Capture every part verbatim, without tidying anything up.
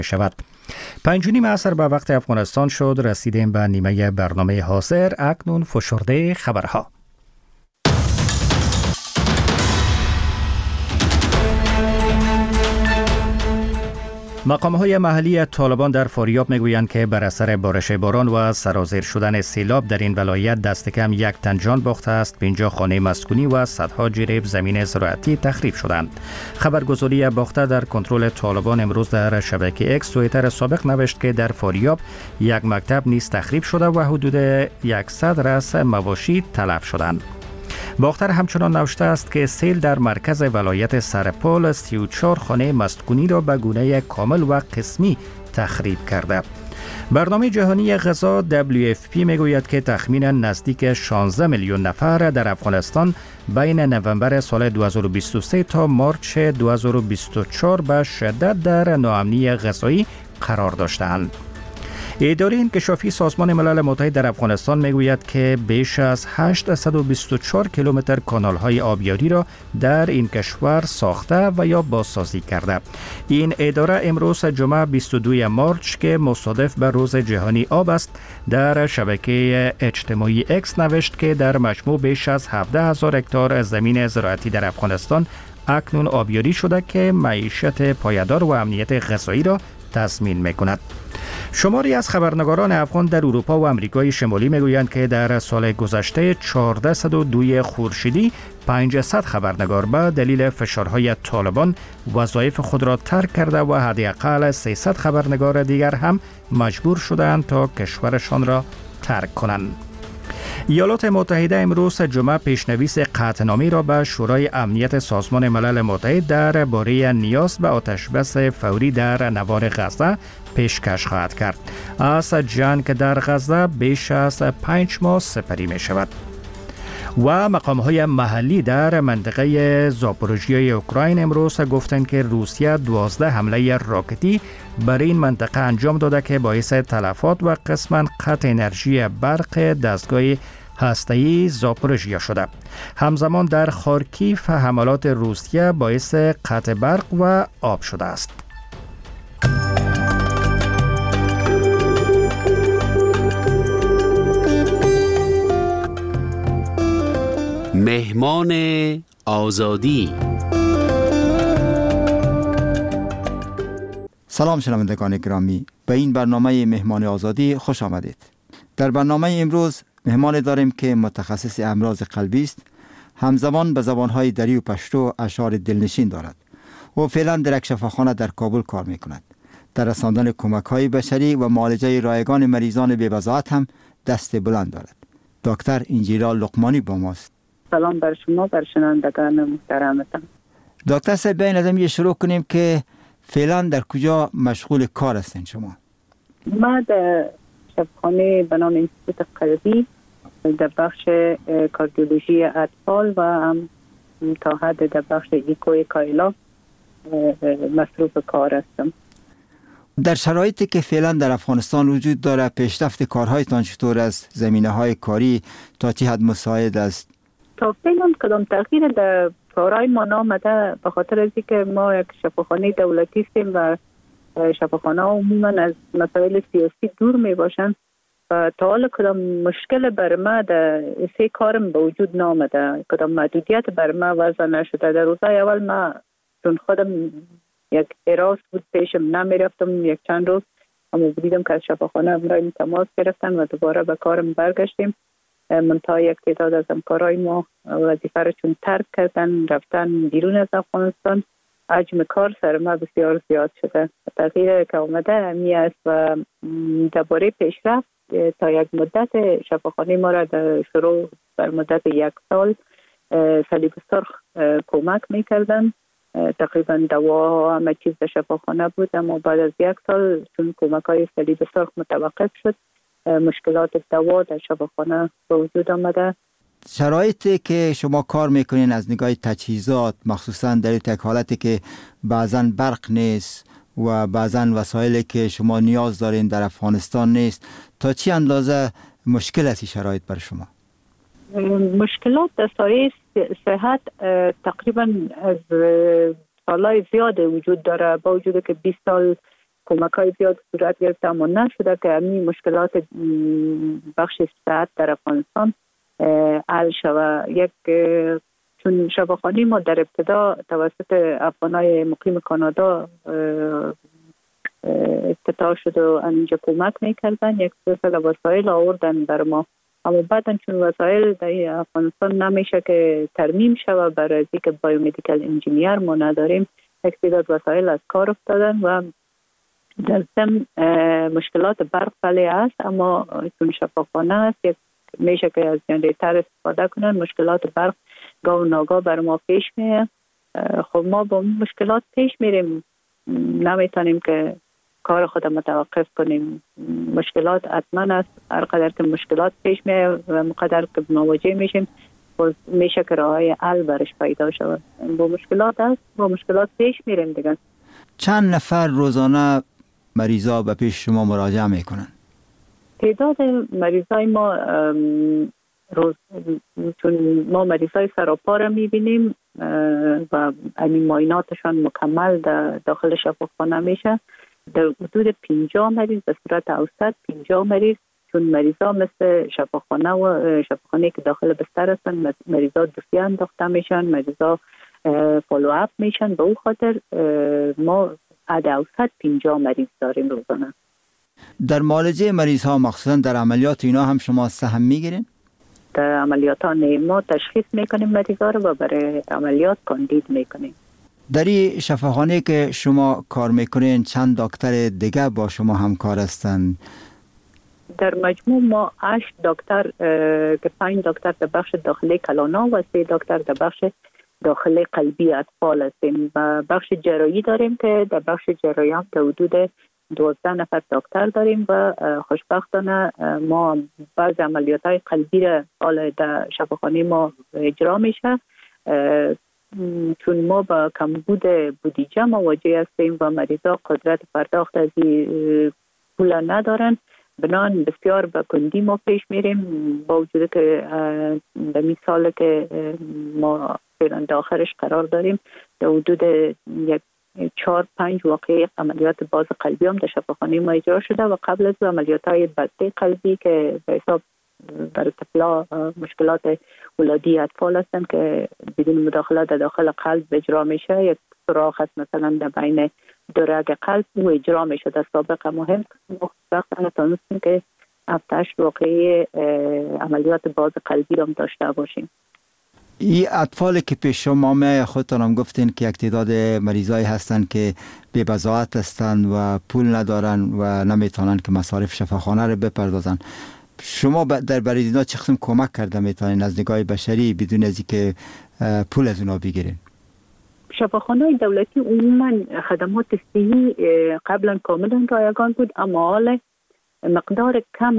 شود. پنج و نیم عصر به وقت افغانستان شد. رسیدیم به نیمه برنامه حاضر. اکنون فشرده خبرها. مقام‌های محلی طالبان در فاریاب میگویند که بر اثر بارش باران و سرازیر شدن سیلاب در این ولایت دست کم یک تن جان باخته است، پنجاه خانه مسکونی و صدها جریب زمین زراعتی تخریب شدند. خبرگزاری باخته در کنترل طالبان امروز در شبکه اکس توییتر سابق نوشت که در فاریاب یک مکتب نیز تخریب شده و حدود صد رأس مواشی تلف شدند. باختر همچنان نوشته است که سیل در مرکز ولایت سرپال سی و چهار خانه مسکونی را به گونه کامل و قسمی تخریب کرده. برنامه جهانی غذا دبلیو اف پی میگوید که تخمینا نزدیک شانزده میلیون نفر در افغانستان بین نوامبر سال دو هزار و بیست و سه تا مارچ دو هزار و بیست و چهار به شدت در ناامنی غذایی قرار داشتند. اداره انکشافی سازمان ملل متحد در افغانستان میگوید که بیش از هشتصد و بیست و چهار کیلومتر کانال‌های آبیاری را در این کشور ساخته و یا بازسازی کرده. این اداره امروز جمعه بیست و دوم مارچ که مصادف به روز جهانی آب است، در شبکه اجتماعی اکس نوشت که در مجموع بیش از هفده هزار هکتار زمین زراعتی در افغانستان اکنون آبیاری شده که معیشت پایدار و امنیت غذایی را تضمین می‌کند. شماری از خبرنگاران افغان در اروپا و امریکای شمالی میگویند که در سال گذشته چهارصد و دو خورشیدی پانصد خبرنگار به دلیل فشارهای طالبان وظایف خود را ترک کرده و حداقل سیصد خبرنگار دیگر هم مجبور شدند تا کشورشان را ترک کنند. ایالات متحده امروز جمعه پیشنویس قطعنامه‌ای را به شورای امنیت سازمان ملل متحد درباره نیاز به آتشبس فوری در نوار غزه پیشکش خواهد کرد. از جنگ در غزه بیش از پنج ماه سپری می شود. و مقام‌های محلی در منطقه زاپوروژیای اوکراین امروز گفتند که روسیه دوازده حمله راکتی بر این منطقه انجام داده که باعث تلفات و قسماً قطع انرژی برق دستگاه هسته‌ای زاپوروژیا شده. همزمان در خارکیف حملات روسیه باعث قطع برق و آب شده است. مهمان آزادی. سلام شنوندگان گرامی، به این برنامه مهمان آزادی خوش آمدید. در برنامه امروز مهمان داریم که متخصص امراض قلبی است. همزمان به زبانهای دری و پشتو اشعار دلنشین دارد و فعلا در یک شفاخانه در کابل کار می کند. در رساندن کمک‌های بشری و معالجه رایگان مریضان بی‌وضاحت هم دست بلند دارد. دکتر انجیلا لقمانی با ماست. سلام بر شما، بر شنوندگان محترمتان. دکتر صاحب، بیاین از این شروع کنیم که فعلا در کجا مشغول کار هستین شما؟ ما در شفاخانه به نام انستیتوت قلبی در بخش کاردیولوژی اطفال و هم تا حد در بخش ایکو کایلا مصروف کار هستم. در شرایطی که فعلا در افغانستان وجود داره، پیشرفت کارهایتان چطور از زمینه‌های کاری تا چه حد مساعد است؟ تا فعلا کدام تغییر در کارهای ما نامده، به خاطر از اینکه ما یک شفاخانه دولتی هستیم و شفاخانه عموما از مسائل سیاسی دور می باشند و تا حالا کدام مشکل بر ما در سه کارم به وجود نامده، کدام محدودیت بر ما وضع نشده. در روزهای اول ما چون خودم یک اراس بود پیشم نمی رفتم یک چند روز، اما دیدم که از شفاخانه امرای تماس گرفتن و دوباره به کارم برگشتیم. منتها یک تعداد از همکارای ما وظیفه را چون ترک کردن رفتن بیرون از افغانستان، حجم کار سر ما بسیار زیاد شده. تغییر که آمده می است و درباره پیشرفت تا یک مدت شفاخانه ما را در شروع بر مدت یک سال صلیب سرخ کمک می کردن. تقریبا دوا همه چیز در شفاخانه بود، اما بعد از یک سال چون کمک های صلیب سرخ متوقف شد، مشکلات دوا در شفاخانه به وجود آمده. شرایطی که شما کار میکنین از نگاه تجهیزات، مخصوصا در یک حالتی که بعضا برق نیست و بعضا وسایلی که شما نیاز دارین در افغانستان نیست، تا چی اندازه مشکل است شرایط بر شما؟ مشکلات در سایه صحت تقریبا از سالهای زیاد وجود داره، با وجود که بیست سال کمک های زیاد صورت گرفته اما نشده که همین مشکلات بخش صحت در افغانستان حل شود. یک چون شفاخانه ما در ابتدا توسط افغانای مقیم کانادا افتتاح شد و اینجا کمک میکردن، یک سلسله وسایل آوردن بر ما، اما بعدا چون وسایل در افغانستان نمیشه که ترمیم شود برای از اینکه بایومدیکال انجینیر ما نداریم، یک تعداد وسایل از کار افتادن و در ضمن مشکلات برق بله است، اما چون شفاخانه است یک میشه که از جنریتر استفاده کنن، مشکلات برق گاه و ناگاه بر ما پیش میه. خب ما با مشکلات پیش میریم، نمیتونیم که کار خود متوقف کنیم. مشکلات حتما است، هر قدر که مشکلات پیش میه و مقدر که مواجه میشیم میشه که راههای حل برش پیدا شود. با مشکلات است، با مشکلات پیش میریم دیگه. چند نفر روزانه مریضا به پیش شما مراجعه میکنن؟ تعداد مریضای ما روز چون ما مریضای سراپا را میبینیم و همین معایناتشان مکمل در داخل شفاخانه میشه، در حدود پنجاه مریض به صورت اوسط، پنجاه مریض، چون مریضا مثل شفاخانه و شفاخانه که داخل بستر هستن مریضا دوسیه انداخته میشن، مریضا فالو اپ میشن، به اون خاطر ما عد اوسط پنجاه مریض داریم روزانه. در معالجه مریض ها مخصوصا در عملیات اینا هم شما سهم میگیرین؟ در عملیات ها نه، ما تشخیص میکنیم مریض ها رو و برای عملیات کاندید میکنیم. در این شفاخانه که شما کار میکنین چند دکتر دیگه با شما همکار هستند؟ در مجموع ما هشت دکتر که پنج دکتر در بخش داخلی کلانا و سه دکتر در بخش داخلی قلبی اطفال هستیم و بخش جراحی داریم که در بخش جراحی هم تا حدود دوازده نفر دکتر داریم و خوشبختانه ما بعض عملیات های قلبی را حالا در شفاخانه ما اجرا میشه، چون ما با کمبود بودجه مواجه هستیم و مریضا قدرت پرداخت از این پول ندارن، بنان بسیار به کندی ما پیش میریم، با وجود که به مثال که ما فعلا داخلش قرار داریم در حدود یک چهار پنج واقعی عملیات باز قلبی هم در شفاخانه ما اجرا شده و قبل از عملیات های بسته قلبی که به حساب برای طفلا مشکلات ولادی اطفال هستند که بدون مداخله در داخل قلب اجرا میشه، یک سوراخ است مثلا در بین دو رگ قلب او اجرا میشه در سابق مهم خوشبختانه تونستیم که هفتش واقعی عملیات باز قلبی هم داشته باشیم. این اطفالی که پیش شما می خودتان هم گفتین که یک تعداد مریضایی هستند که بی بضاعت هستند و پول ندارن و نمیتونن که مصارف شفاخانه رو بپردازن، شما در برای اینا چه قسم کمک کرده میتونین از نگاه بشری بدون از اینکه پول از اونا بگیرین؟ شفاخانه دولتی عموما خدمات صحی قبلا کاملا رایگان بود، اما حال مقدار کم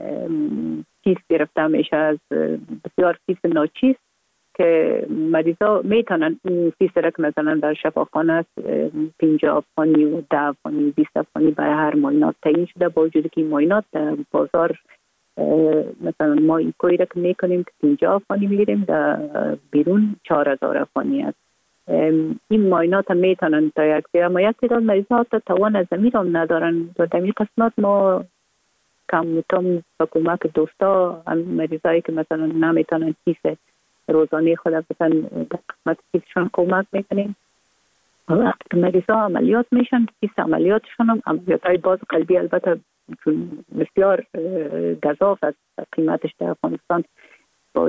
فیس گرفته میشه از بسیار فیس ناچیز که مریضا میتونن این فیس را که مثلا در شفاخانه پنجاه افغانی و ده افغانی بیست افغانی برای هر معاینات تعیین شده، با وجود که این معاینات در بازار مثلا ما این کوی را که میکنیم که پنجاه افغانی میگیریم، در بیرون چهار هزار افغانی است. این معاینات هم میتونن تا یک دیر، اما یک تعداد مریضا حتی توان از زمین هم ندارن و در این قسمت ما کم کم با کمک دوستا هم مریضایی که مثلا نمیتونن فیس روزانه خود مثلا در قسمت فیسشون کمک میکنیم. وقتی که مریضا عملیات میشن فیس عملیاتشون هم عملیات های باز قلبی البته چون بسیار گزاف است قیمتش در افغانستان، باز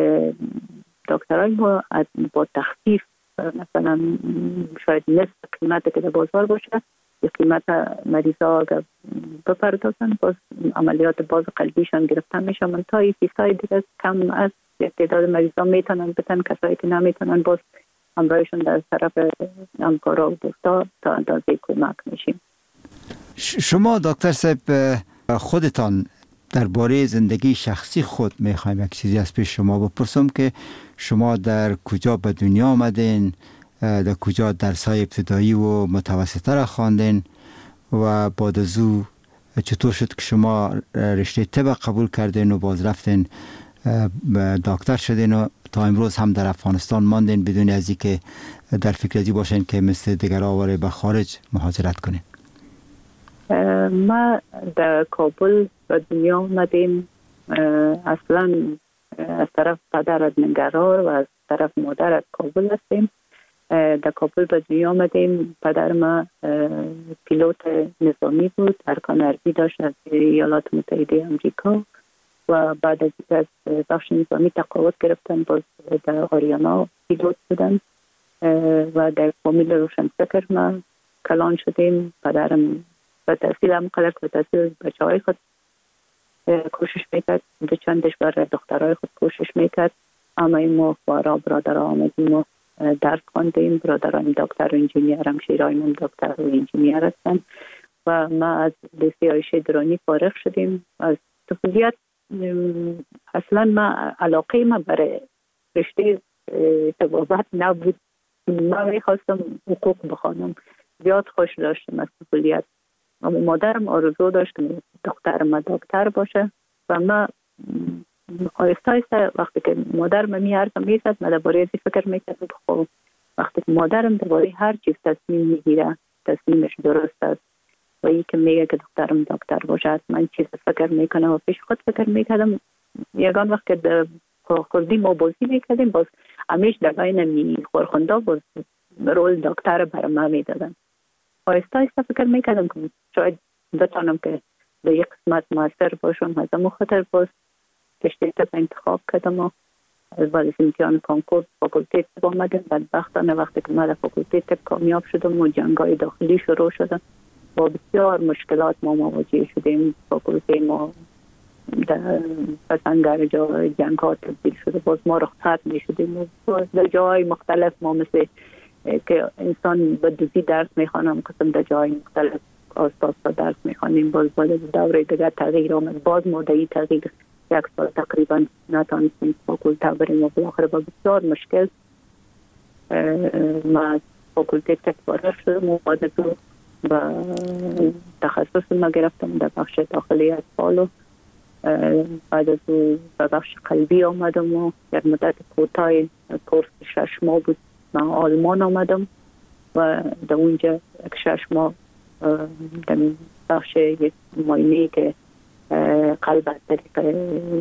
دکترای ما با تخفیف مثلا شاید نصف قیمت که در بازار باشه به قیمت مریضا اگر بپردازن باز عملیات باز قلبیشان گرفتن میشه، من تا این فیسای دیگه کم از تعداد مریضا میتونن بتن، کسایی که نمیتونن باز همراهشون در طرف همکارا و دوستا تا اندازه کمک میشیم. شما دکتر صاحب خودتان درباره زندگی شخصی خود میخوایم یک چیزی از پیش شما بپرسم که شما در کجا به دنیا آمدین، در کجا درس‌های ابتدایی و متوسطه را خواندین و بعد از او چطور شد که شما رشته طب قبول کردین و باز رفتین دکتر شدین و تا امروز هم در افغانستان ماندین بدون از اینکه در فکر ازی باشین که مثل دیگر آواره به خارج مهاجرت کنین؟ ما در کابل به دنیا آمدیم. اصلا از طرف پدر از ننگرهار و از طرف مادر از کابل هستیم. در کابل به دنیا آمدیم. پدر ما پیلوت نظامی بود، ارکان ارضی داشت از ایالات متحده آمریکا و بعد از از بخش نظامی تقاعد گرفتن، باز در آریانا پیلوت بودن و در فامیل روشنفکر ما کلان شدیم. پدرم به تحصیل هم قلق به تحصیل بچه های خود کوشش میکرد، دو چندش برای دخترهای خود کوشش میکرد. اما این ما بارا برادر آمدیم و درس خواندیم. برادران دکتر و انجینیر، همشیرای من دکتر و انجینیر هستن و ما از لیسه عایشه درانی فارغ شدیم. از طفولیت اصلا ما علاقه ما برای رشته طبابت نبود. ما میخواستم حقوق بخوانم، زیاد خوش داشتم از طفولیت. اما مادرم آرزو داشت که دختر ما دکتر باشه و ما آیسته آیسته وقتی که مادرم می حرفم میزد من درباره ازی فکر میکردم. خب وقتی که مادرم درباره هر چیز تصمیم میگیره تصمیمش درست است و یکی که میگه که دخترم دکتر باشه من چیز فکر میکنم و پیش خود فکر میکردم. یگان وقت که در خودی ما بازی میکردیم باز همیش در بین می خورخنده باز رول دکتر برای ما میدادن. آیسته آیسته فکر میکردم که شاید بتانم که به یک قسمت موثر باشم. از امو خاطر باز رشته طب انتخاب کردم و بعد از امتحان کنکور فاکولته طب آمدم. بدبختانه وقتی که من در فاکولته طب کامیاب شدم و جنگ‌های داخلی شروع شدم با بسیار مشکلات ما مواجه شدیم. فاکولته ما در پسنگر جای جنگ ها تبدیل شده، باز ما رخصت می شدیم و در جای مختلف ما مثل که انسان به دوزی درس می خوانم قسم در جای مختلف آستاز درس می خوانیم. باز باید دوره دیگر تغییر آمد، باز مدعی تغییر یک سال تقریبا نتانستیم فاکولته بریم و بالاخره با بسیار مشکل ما از فاکولته طب فارغ شدم و بعد از او به تخصص ما گرفتم در بخش داخلی اطفال و بعد از او به بخش قلبی آمدم و یک مدت کوتاه کورس شش ماه بود من آلمان آمدم و در اونجا یک شش ماه در بخش یک معاینه که قلب از طریق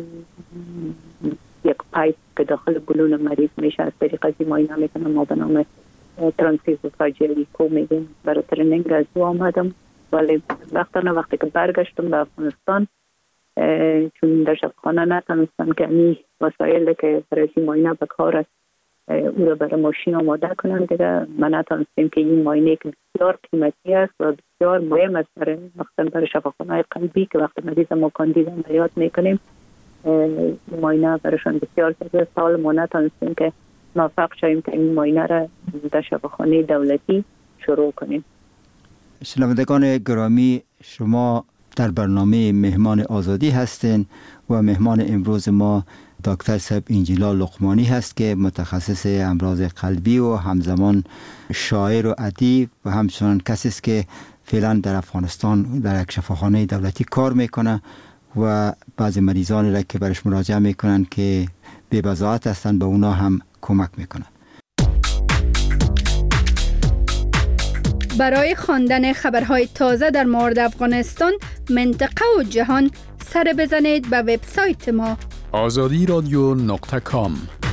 یک پایپ که داخل بلون مریض میشه از طریق از این معاینه میکنم ما به نام ترانسفیزوفاژیل کو میگیم. برای ترنینگ از او آمدم ولی وقتا وقتی که برگشتم به افغانستان چون در شفاخانه نتونستم که این وسایل که برای این معاینه به کار است او را برای ماشین آماده کنم دیگه من نتونستیم که این معاینه که بسیار قیمتی است و بسیار مهم است برای مثلا برای شفاخانه قلبی که وقتی مریض ما کاندید عملیات میکنیم معاینه برایشان بسیار زیاد سال ما نتونستیم که موفق شویم که این معاینه را در شفاخانه دولتی شروع کنیم. شنوندگان گرامی، شما در برنامه مهمان آزادی هستین و مهمان امروز ما دکتر صاحب انجیلا لقمانی هست که متخصص امراض قلبی و همزمان شاعر و ادیب و همچنان کسی است که فعلا در افغانستان در یک شفاخانه دولتی کار میکنه و بعضی مریضان را که برش مراجعه میکنن که بی بضاعت هستن به اونا هم کمک میکنن. برای خواندن خبرهای تازه در مورد افغانستان، منطقه و جهان سر بزنید به وبسایت ما آزادی رادیو نقطه کام.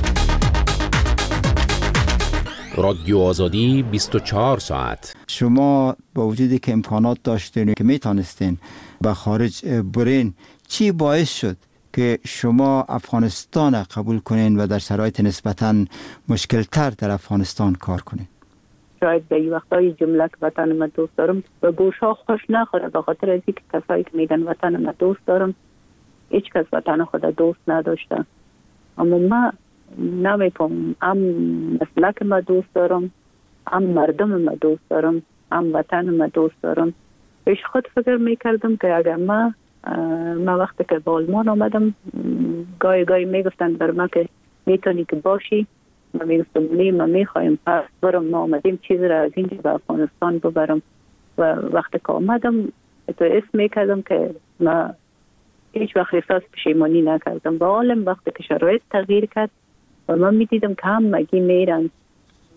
رادیو آزادی بیست و چهار ساعت. شما با وجودی که امکانات داشتین که میتونستین به خارج برین، چی باعث شد که شما افغانستان قبول کنین و در شرایط نسبتاً مشکلتر در افغانستان کار کنین؟ شاید به این وقتای جمله که وطن ما دوست دارم به گوشا خوش نخوره، به خاطر از اینکه کسایی که میگن وطن ما دوست دارم هیچ کس وطن خود دوست نداشته. اما ما نمیفهم، هم مسلک ما دوست دارم، هم مردم ما دوست دارم، هم وطن ما دوست دارم. پیش خود فکر میکردم که اگر ما ما وقتی که به آلمان آمدم گاهی گاهی میگفتن بر ما که میتونی که باشی، ما میگفتم نه ما میخوایم پس برم، ما آمدیم چیز را از اینجا به افغانستان ببرم. و وقتی که آمدم تو اسم میکردم که ما هیچ وقت احساس پشیمانی نکردم. با عالم وقتی که شرایط تغییر کرد و من میدیدم که هم مگی میرن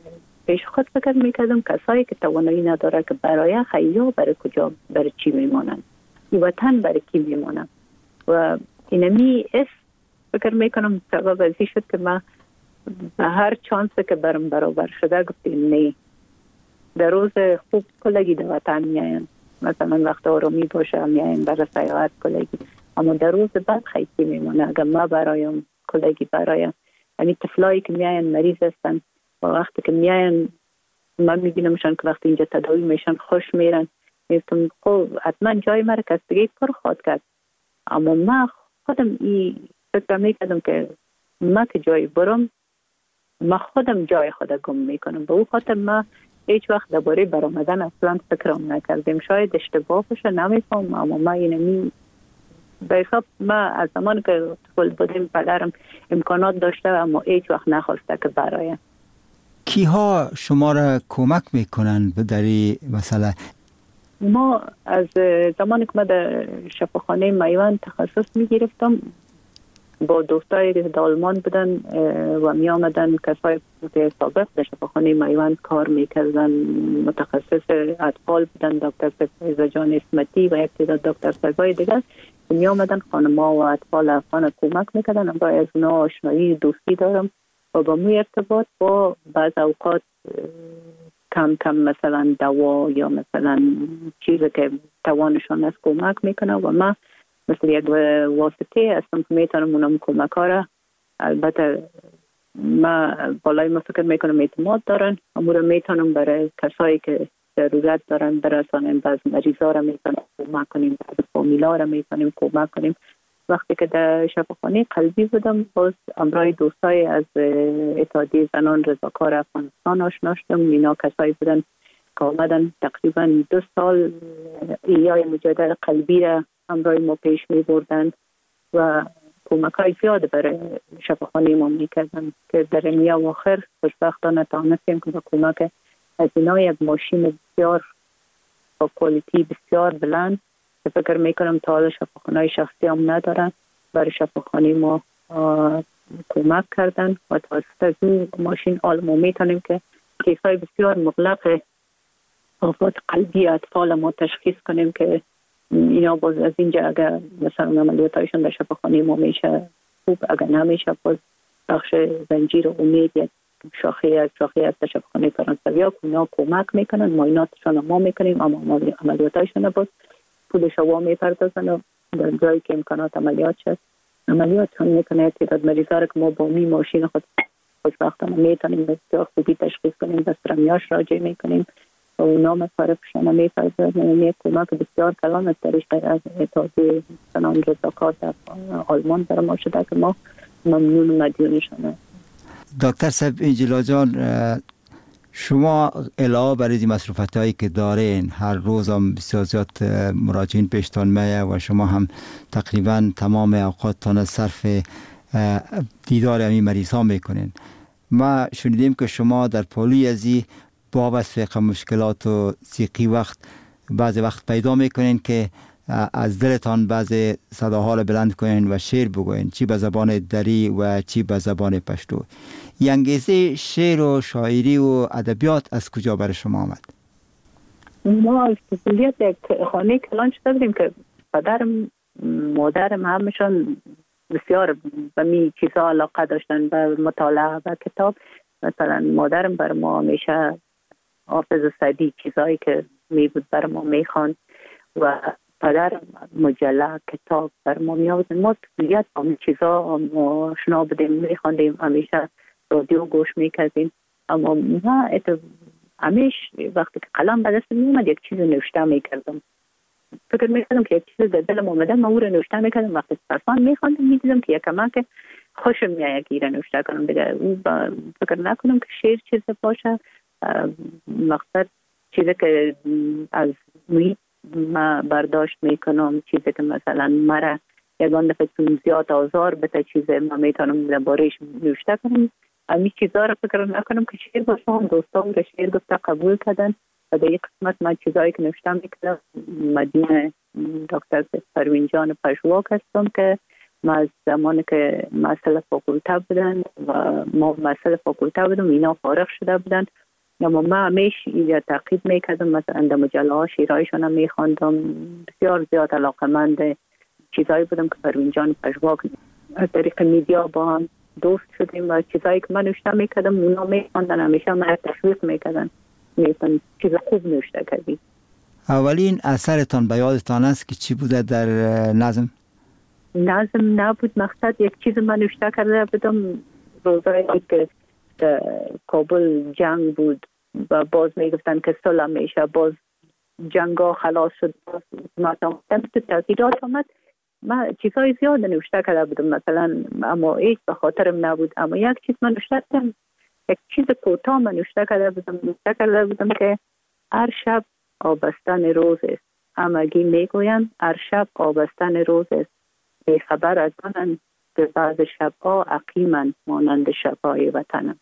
پیش خود فکر میکردم کسایی که توانایی نداره که برای خیلی برای کجا برای چی میمانند، این وطن برای کی میمانند. و اینمی اس فکر میکنم سبب ازی شد که من به هر چانسی که برم برابر شده گفتیم نه. در روز خوب کلگی در وطن میاین، مثلا وقت آرامی باشه میاین برای سیاحت کلگی، اما در روز بعد خیلی میمونه. اگر ما برایم کلگی برایم یعنی طفلایی که میاین مریض هستن و وقتی که میاین من میبینمشان که وقتی اینجا تداوی میشن خوش میرن، میگم خب حتما جای مرا کسبگی پر خواهد کرد. اما من خودم این فکر میکردم که ما که جای برم ما خودم جای خودم گم میکنم. به او خاطر ما هیچ وقت درباره برآمدن اصلا فکرم نکردیم. شاید اشتباه باشه نمیفهم، اما ما اینمی به حساب ما از زمان که طفل بودیم پدرم امکانات داشته اما هیچ وقت نخواسته که برایم. کیها شما را کمک میکنن به دری مسئله؟ ما از زمانی که ما در شفاخانه میوان تخصص میگرفتم با دوستایی که در آلمان بودن و می آمدن کسای سابق در شفاخانه میوان کار میکردن، متخصص اطفال بودن، دکتر سفیزه جان اسمتی و یک تعداد دکتر سرگای دیگر می آمدن خانم‌ها و اطفال افغان کمک میکردن. با از اونا آشنایی دوستی دارم و با می ارتباط با بعض اوقات کم کم مثلا دوا یا مثلا چیزی که توانشان از کمک میکنه و ما مثل یک واسطه هستم که میتونم اونم کمک ها را. البته ما بالای ما فکر میکنم اعتماد دارن، اما را میتونم برای کسایی که ضرورت دارن برسانیم. بعض مریضا را میتونم کمک کنیم، بعض فامیلا را میتونیم کمک کنیم. وقتی که در شفاخانه قلبی بودم باز امرای دوستای از اتحادیه زنان رضاکار افغانستان آشنا شدم. اینا کسایی بودن که آمدن تقریبا دو سال ایای مجادله قلبی را امرای ما پیش می بردن و کمک های زیاد برای شفاخانه ما می کردن که در نیمه آخر خوشبختانه تانستیم که با کمک از اینا یک ماشین بسیار با کوالیتی بسیار بلند که فکر می کنم تا حالا شفاخانه های شخصی هم ندارن برای شفاخانه ما کمک کردن و توسط از این ماشین حال ما می تانیم که کیس های بسیار مغلق آفات قلبی اطفال ما تشخیص کنیم که اینا باز از اینجا اگر مثلا عملیاتایشون در شفاخانه ما میشه خوب، اگر نمیشه باز بخش زنجیر امید یک شاخه از شاخه از شفاخانه فرانسویا که اینا کمک میکنن، معایناتشون ما میکنیم اما عملیاتایشون باز پول شوا میپردازن و در جایی که امکانات عملیات شد عملیاتشون میکنه. تعداد مریضا رو که ما با می ماشین خود خوشبختانه میتونیم بسیار خوبی تشخیص کنیم، به سرمیاش راجع میکنیم و اونا مصارفشان میپردازن. یعنی کمک بسیار کلان از طریق از اتحادیه زنان رضاکار در آلمان در ما شده که ما ممنون و مدیونشان. دکتر صاحب انجلا جان، شما علاوه بر این مصروفات هایی که دارین هر روز هم بسیار زیاد مراجعین پیشتان میه و شما هم تقریبا تمام اوقاتتان صرف دیدار همین مریض ها میکنین. ما شنیدیم که شما در پالوی ازی با وصف مشکلات و ضیقی وقت بعضی وقت پیدا میکنین که از دلتان بعضی صداها را بلند کنین و شعر بگوین، چی به زبان دری و چی به زبان پشتو. این انگیزه شعر و شاعری و ادبیات از کجا برای شما آمد؟ ما از کلیت یک خانه کلان شده بودیم که پدرم مادرم همشان بسیار به می چیزا علاقه داشتن، به مطالعه و کتاب. مثلا مادرم بر ما همیشه حافظ سعدی چیزایی که می بود بر ما می خواند و پدر مجله کتاب بر ما می آورد. ما کلیت همین چیزا آشنا بودیم، می خواندیم، همیشه رادیو گوش می کردیم. اما ما همیشه وقتی که قلم به دست می اومد یک چیز نوشته می کردم. فکر می کردم که یک چیز در دلم آمده من او رو نوشته می کردم. وقتی صرفان می خواندم می دیدم که یک کمک خوشم میاد که ایره نوشته کنم. دیگه فکر نکنم که شعر چیز باشه. مقصد چیزی که از محیط ما برداشت میکنم، چیزی که مثلا مرا یگان دفعه چون زیاد آزار بده چیز ما میتونم درباره‌اش نوشته کنم. همین چیزا رو فکر نکنم که شعر باشه. هم دوستان که شعر گفته قبول کردن و در یک قسمت من چیزایی که نوشته میکردم مدینه دکتر پروین جان پژواک هستم که ما از زمانی که مسئله فاکولته بودن و ما مسئله فاکولته بودم اینا فارغ شده بودن اما من همیشه یا تعقیب میکردم، مثلا در مجله ها شیرهایشان هم میخواندم. بسیار زیاد علاقمند چیزایی بودم که پروین جان پژواک از طریق میدیا با هم دوست شدیم و چیزایی که من نوشته میکردم اونا میخواندن، همیشه من تشویق میکردن، میگفتن چیز خوب نوشته کردی. اولین اثرتان به یادتان است که چی بوده در نظم؟ نظم نبود، مقصد یک چیز من نوشته کرده بودم روزایی که کابل جنگ بود و باز میگفتن که صلح میشه، باز جنگ ها خلاص شد، باز مثلا تو تغییرات آمد. من چیزهای زیاد نوشته کرده بودم مثلا، اما هیچ به خاطرم نبود. اما یک چیز من نوشته کردم، یک چیز کوتاه من نوشته کرده بودم نوشته کرده بودم که هر شب آبستن روز است، همگی میگویند هر شب آبستن روز است، بی خبر از آنند که بعض شبها عقیمند مانند شبهای وطنم.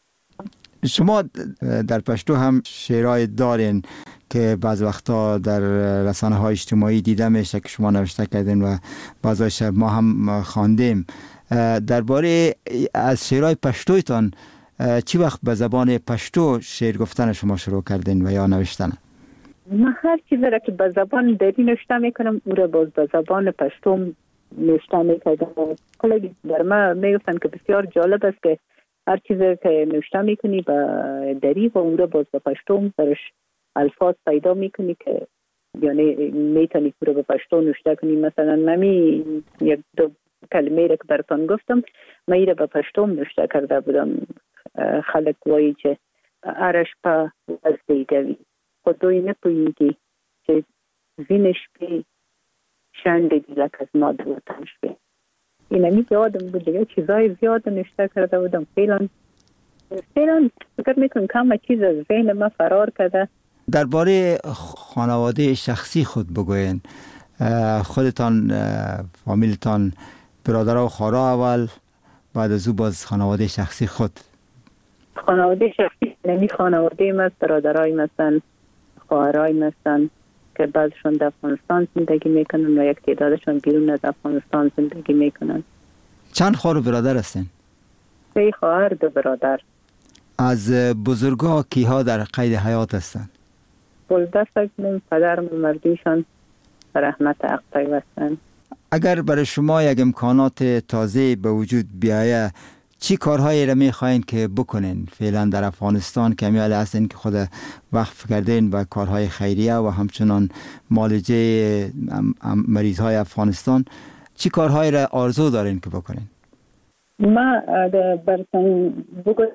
شما در پشتو هم شعرهای دارین که بعض وقتا در رسانه های اجتماعی دیده میشه که شما نوشته کردین و بعضی شب ما هم خواندیم. درباره از شعرهای پشتویتان چی وقت به زبان پشتو شعر گفتن شما شروع کردین و یا نوشتن؟ من هر چیزی را که به زبان دری نوشته میکنم او را باز به زبان پشتو نوشته میکردم. کلی در من میگفتن که بسیار جالب است که هر چیزی که نوشته میکنی به دری و اون را باز به پشتو درش الفاظ پیدا میکنی که یعنی میتونی او را به پشتو نوشته کنی. مثلا نمی یک دو کلمه را که براتون گفتم من ای را به پشتو نوشته کرده بودم. خلق وایی چه ارش پا از دیگوی خودوی نپوییگی که زینش بی شند دیلک از ما دوتنش بی. این همی یادم بود دیگه چیزای زیاد نوشته کرده بودم. فیلان فیلان فکر میکنم کم چیز از ذهن ما فرار کرده. درباره خانواده شخصی خود بگوین. خودتان فامیلتان برادرها و خواهرها اول، بعد از او باز خانواده شخصی خود. خانواده شخصی نمی خانواده ما برادرای مثلا خواهرای مثلا که بعضشون در افغانستان زندگی میکنن و یک تعدادشون بیرون از افغانستان زندگی میکنن. چند خواهر و برادر هستین؟ سه خواهر دو برادر. از بزرگا کیها در قید حیات هستن؟ بلدستم پدرم و مردیشان رحمت حق پیوستن. اگر برای شما یک امکانات تازه به وجود بیایه چی کارهایی را میخواین که بکنین؟ فعلا در افغانستان که امیال هستین که خود وقف کردین به کارهای خیریه و همچنان معالجه مریض های افغانستان، چی کارهایی را آرزو دارین که بکنین؟ ما براتون بگویم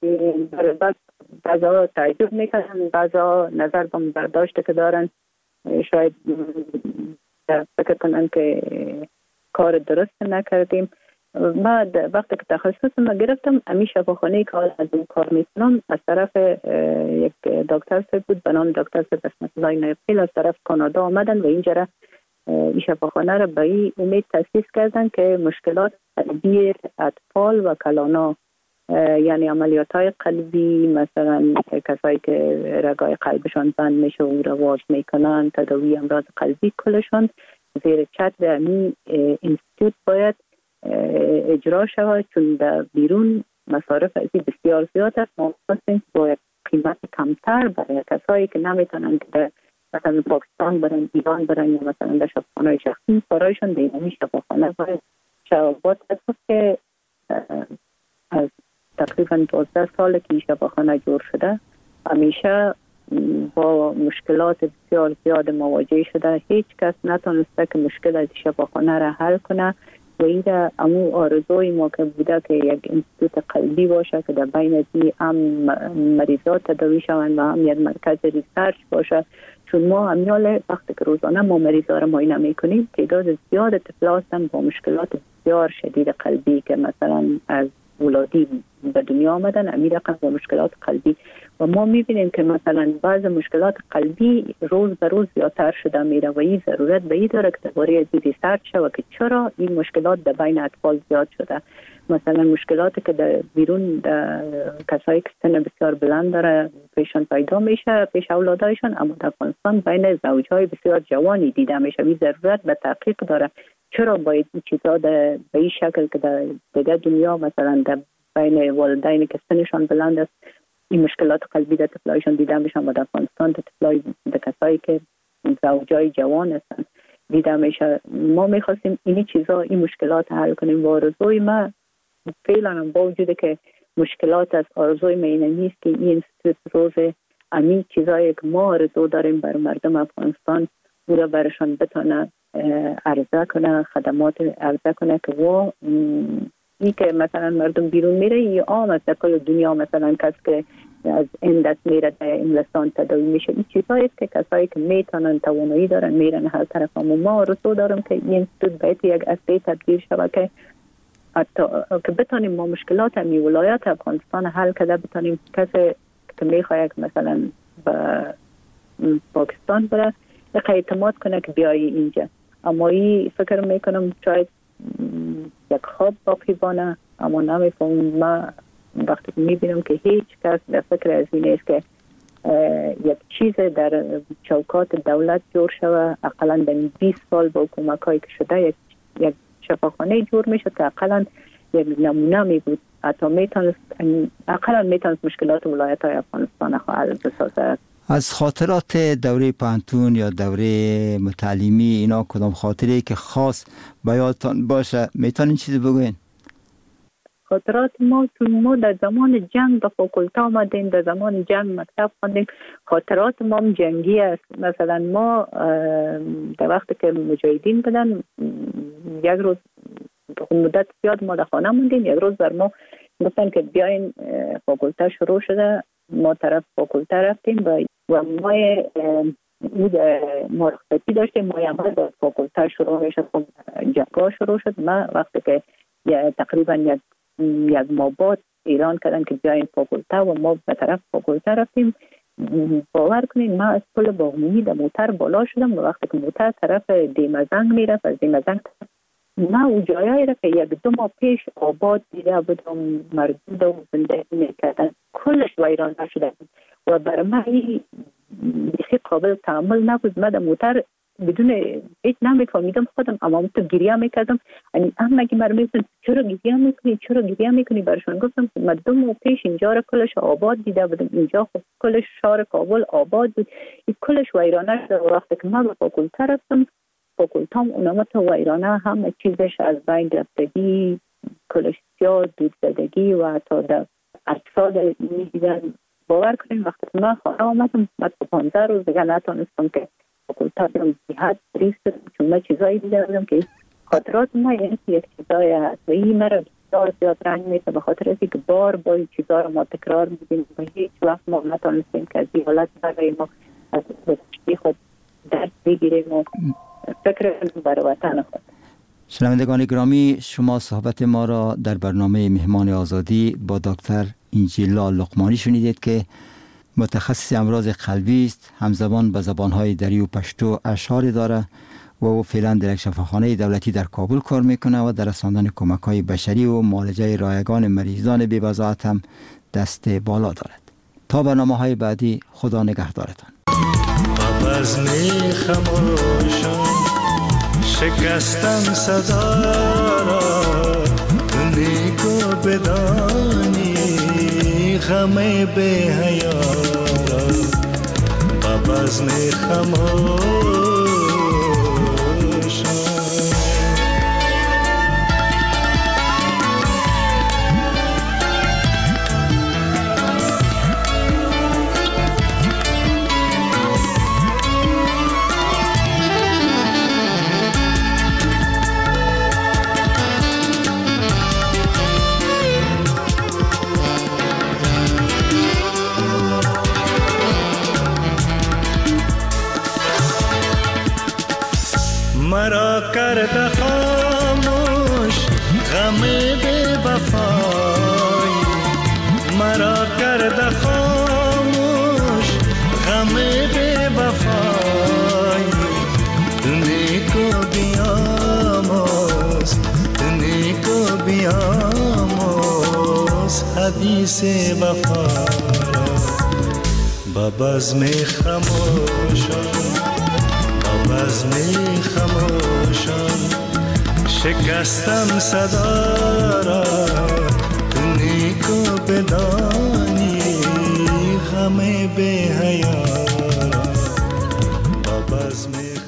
بعضا تعجب میکنن، بعضا نظر به برداشت که دارن شاید فکر کنن که کار درست نکردیم. ما وقتی که تخصص ما گرفتم همیشه با خانه کار از این کار میکنم از طرف یک دکتر سه بود به نام دکتر سه بسمت الله نایبخیل از طرف کانادا آمدن و اینجا را این شفاخانه را به این امید تاسیس کردن که مشکلات قلبی اطفال و کلانا یعنی عملیات های قلبی مثلا کسایی که رگای قلبشان بند میشه و را واز میکنن تداوی امراض قلبی کلشان زیر چتر این اینستیتوت باید اجرا شود، چون در بیرون مصارف ازی بسیار زیاد است. ما خواستیم با یک قیمت کمتر برای کسایی که نمیتونن که در مثلا پاکستان برن، ایران برن یا مثلا در شفاخانه شخصی برایشان در این شفاخانه باید شوابات هست که از تقریبا دوازده سال که این شفاخانه جور شده همیشه با مشکلات بسیار زیاد مواجه شده. هیچ کس نتونسته که مشکل از شفاخانه را حل کنه و این را امو آرزوی ما که بوده که یک اینستیتوت قلبی باشه که در بین دی هم مریضات تداوی شوند و هم یک مرکز ریسرچ باشه. چون ما همیال وقتی که روزانه ما مریضا را معاینه میکنیم تعداد زیاد طفلا هستن با مشکلات بسیار شدید قلبی که مثلا از ولادی به دنیا آمدن امیر رقم با مشکلات قلبی و ما میبینیم که مثلا بعض مشکلات قلبی روز به روز زیادتر شده میره و این ضرورت به این داره که درباره از ریسرچ شود که چرا این مشکلات در بین اطفال زیاد شده. مثلا مشکلاتی که در بیرون در کسایی که سن بسیار بلند داره پیشان پیدا میشه پیش اولادایشان، اما در افغانستان بین زوجهای بسیار جوانی دیده میشه. این ضرورت به تحقیق داره چرا باید این چیزا به این شکل که در دیگه دنیا مثلا در بین والدین که سنشان بلند است این مشکلات قلبی در طفلایشان دیده میشن و در افغانستان در طفلای در کسایی که زوجای جوان هستن دیده میشه. ما میخواستیم این چیزا این مشکلات حل کنیم و آرزوی ما فعلا با وجود که مشکلات از آرزوی ما اینه نیست که این اینستیتوت روز امی چیزایی که ما آرزو داریم بر مردم افغانستان او را برشان بتونه عرضه کنه، خدمات عرضه کنه که و این که مثلا مردم بیرون میره یا عام است در کل دنیا، مثلا کس که از این دست میره در انگلستان تداوی میشه، این چیزایی که کسایی که میتونن توانایی دارن میرن هر طرف. اما ما آرزو دارم که این اینستیتوت باید یک اصلی تبدیل شود که حتی که بتونیم ما مشکلات همی ولایت افغانستان حل کرده، بتونیم کسی که میخواد مثلا به پاکستان بره یک اعتماد کنه که بیایی اینجا. اما این فکر میکنم شاید یک خواب باقی بانه، اما نمیفهم. ما وقتی میبینم که هیچ کس در فکر از این است که یک چیز در چوکات دولت جور شوه، اقلا در بیست سال با حکومت هایی که شده یک, یک شفاخانه جور میشد که اقلا یک نمونه می بود، حتی میتونست اقلا میتونست مشکلات ولایت های افغانستان حل بسازد. از خاطرات دوره پانتون یا دوره متعلیمی اینا کدام خاطره که خاص به یادتان باشه میتونین چیزی بگوین؟ خاطرات ما چون ما در زمان جنگ به فاکولته آمدیم، در زمان جنگ مکتب خواندیم، خاطرات ما هم جنگی است. مثلا ما در وقتی که مجاهدین بدن یک روز مدت زیاد ما در خانه موندیم، یک روز بر ما مثلا که بیاین فاکولته شروع شده، ما طرف فاکولته رفتیم و و ما مرخصتی داشتیم، ما یه باید فاکولته شروع میشد، جنگا شروع شد. ما وقتی که تقریبا یک یک ماه بعد اعلان کردن که بیاین فاکولته و ما به طرف فاکولته رفتیم، باور کنین ما از پل باغنومی در موتر بالا شدم و وقتی که موتر طرف دیمزنگ میرفت، از دیمزنگ ما او جایایی را که یک دو ماه پیش آباد دیده بودم مردود و زندگی میکردن کلش ویران شده و برای من این بیخی قابل تعامل نبود. من در موتر بدون هیچ نمیفهمیدم خودم، اما تو گریه میکردم. یعنی اما اگه مرا میگفتن چرا گریه میکنی چرا گریه میکنی برشان گفتم که من دو ماه پیش اینجا را کلش آباد دیده بودم، اینجا خب کلش شهر کابل آباد بود، این کلش ویرانه شده. و وقتی که من به فاکولته رفتم، فاکولتام اونامت ویرانه، همه چیزش از بین رفتگی، کلش سیاه دود زدگی و حتی در اجساد میدیدن. باور کنیم وقتی که من خانه آمدم من تو پانزده روز دیگه نتانستم که فاکولته برم زیاد ریست، چون من چیزایی دیده بودم که خاطرات ما یعنی یک چیزایی هست و این مرا بسیار زیاد رنج میده، به خاطر اینکه بار بار این چیزا رو ما تکرار میدیم و هیچ وقت ما نتانستیم که از این حالت برای ما از بسیاری خود درد بگیریم و فکر برای وطن خود. شنوندگان گرامی، شما صحبت ما را در برنامه مهمان آزادی با دکتر انجیلا لقمانی شنیدید که متخصص امراض قلبی است، همزبان به زبانهای دری و پشتو اشعاری داره و او فعلا در یک شفاخانه دولتی در کابل کار میکنه و در رساندن کمک‌های بشری و معالجه رایگان مریضان بی‌وضاحت هم دست بالا دارد. تا برنامه‌های بعدی، خدا نگهدارتان. بزم خموشان شکستم صدا را، نیکو بدانی غم بی حیا را. بزم خموشان مرا کرده خاموش غم بی وفای، مرا کرده خاموش غم بی وفای. نیکو بیاموز نیکو بیاموز حدیث وفا را. بزم خموشان بزم خموشان شکستم صدا را، نیکو بدانی همه به حیا با بزم